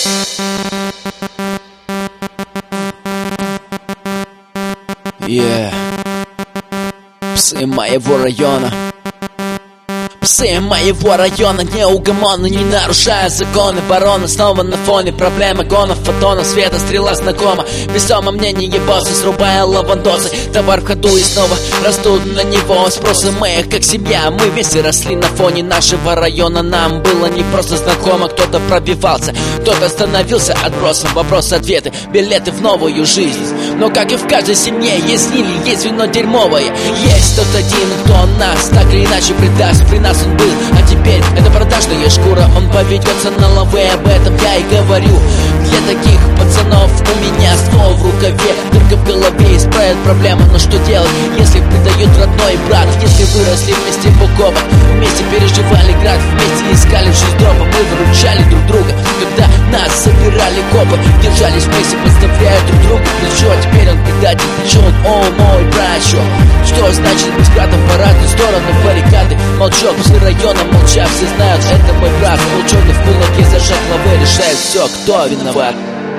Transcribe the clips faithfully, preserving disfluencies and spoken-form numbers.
Yeah. Псы моего района, псы моего района неугомонны, не нарушая законы. Барона снова на фоне проблемы гонов, фотонов, света, стрела знакома. Весомо мнение босса, срубая лавандосы. Товар в ходу и снова растут на него спросы. Мы как семья, мы вместе росли на фоне нашего района. Нам было не просто знакомо, кто-то пробивался, кто-то становился отбросом. Вопросы-ответы, билеты в новую жизнь. Но как и в каждой семье, есть гнили, есть вино дерьмовое. Есть тот один, кто нас так или иначе предаст. При нас он был, а теперь это продажная шкура. Он поведется на лавы, об этом я и говорю. Для таких пацанов у меня ствол в рукаве, только в голове исправят проблемы. Но что делать, если предают родной брат? Если выросли вместе бок о бок, вместе переживали град, вместе искали в жизнь дропа, мы выручали друг друга, когда нас собирали копы. Держались вместе, подставляя друг другу плечо. А теперь он предатель, плечо он, о мой брачок. Что значит быть братом по разные стороны баррикады? Молчок, псы района молча, все знают, это мой брат. Молченый в кулаке зажат главы, решает все, кто виноват.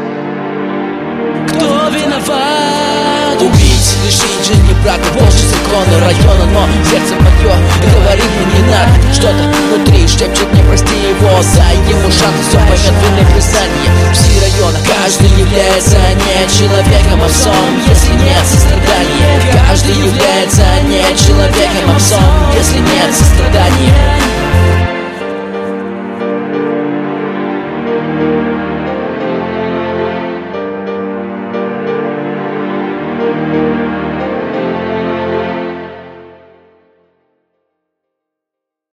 Кто виноват? Убить, лишить жизни брата, позже законы района. Но сердце мое говорит мне не надо. Что-то внутри шепчет, не прости его, дай ему шанс, все поймет винные признания. Псы района, каждый является не человеком, а псом, если нет сострадания. Каждый является не человеком, а псом, если нет сострадания.